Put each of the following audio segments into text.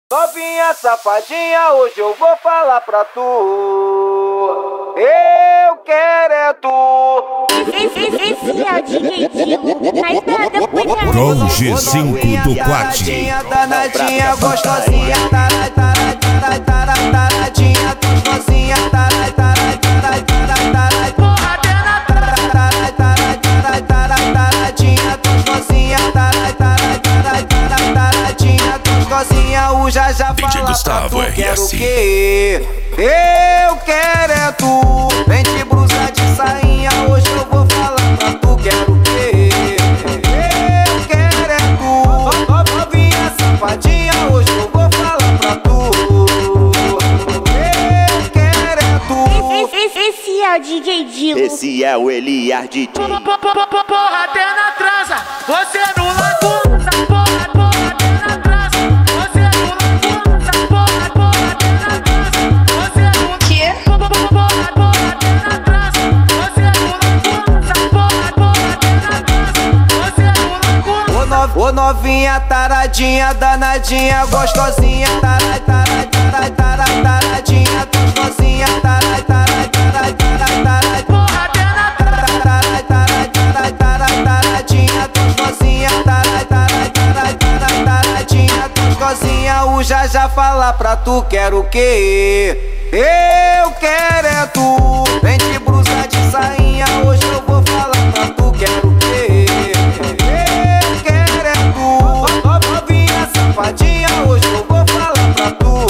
Novinha safadinha, hoje eu vou falar pra tu. Eu quero é tu. Esse é o DJ Dilo, mais nada por Com G5 do Quati. Danadinha, gostosinha, taradinha, gostosinha, o já fala Gustavo pra tu, quero o RS. quê? Eu quero é tu. Vem de blusa de sainha, hoje eu vou falar pra tu, quero o quê? Eu quero é tu. Novinha safadinha, hoje eu vou falar pra tu. Eu quero é tu. Esse é o DJ Dilo. Esse é o Eliar DJ. Porra, até na transa, você no lagoa. Porra, até na transa, você no lagoa. Porra, até na transa, você no quê? Porra, até na transa, você no lagoa. Porra, até na transa, você no lagoa. Ô novinha taradinha, danadinha, gostosinha, taradinha, gostosinha, Porra, até na taradinha, gostosinha, gostosinha, o já fala pra tu, quero o quê? Eu quero é tu. Vem de blusa de sainha, hoje eu vou falar pra tu, quero o quê? Eu quero é tu. Novinha safadinha, hoje eu vou falar pra tu.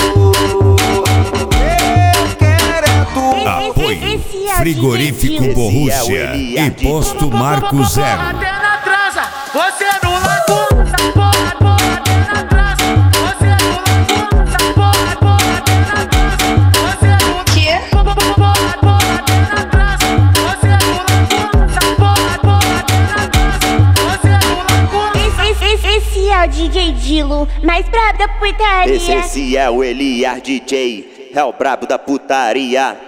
Eu quero é tu. Apoio Esse é o Frigorífico DJ Dilo. Borrússia e Posto Marco Zero. até na transa, você no lagoa. Porra, até na transa, você no lagoa. Porra, até na transa, você no quê? Porra, até na transa, você no lagoa. Porra, até na transa, você no lagoa. Esse é o DJ Dilo, mais brabo da putaria. Esse é o Eliar DJ. É o brabo da putaria.